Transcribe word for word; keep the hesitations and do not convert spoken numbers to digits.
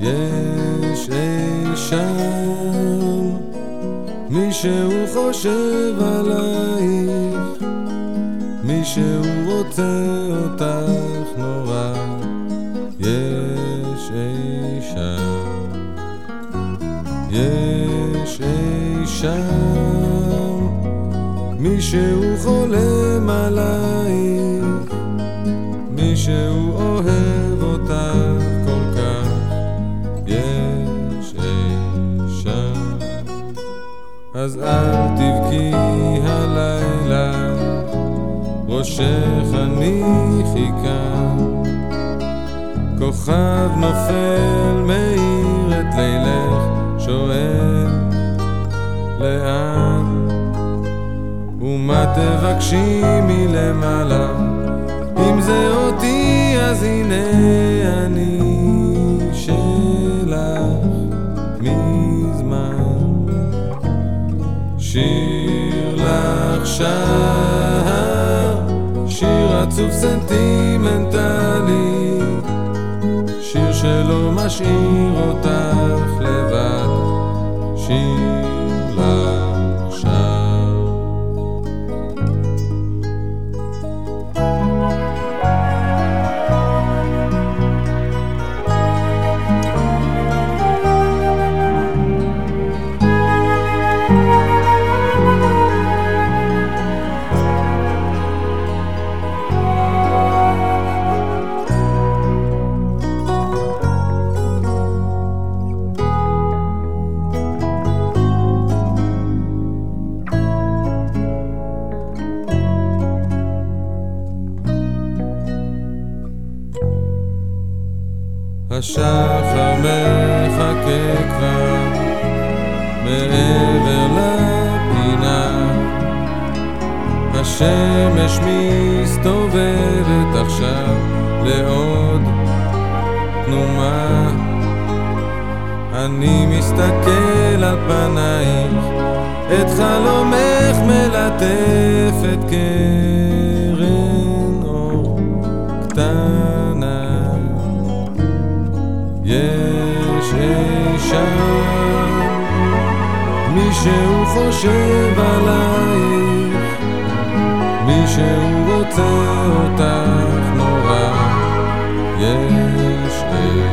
יש אי שם מישהו חושב עלייך, מישהו רוצה אותך נורא. יש אי שם, יש אי שם מישהו חולם עלייך, מישהו אוהב אותך כל כך. יש אי שם, אז אל תבכי הלילה, ראשך הניחי כאן. כוכב נופל מאיר את לילך, שואל לאן ומה תבקשי מלמעלה. אם זה אותי אז הנה אני שלך מזמן. שיר לך שר, שיר עצוב סנטימנטלי, שיר שלא משאיר אותך לבד. שיר לך שר. השחר מחכה כבר מעבר לפינה, השמש מסתובבת עכשיו לעוד תנומה. אני מסתכל על פנייך, את חלומך מלטפת קרן אור קטנה. יש אי שם מישהו חושב עלייך, מישהו רוצה אותך נורא. יש אי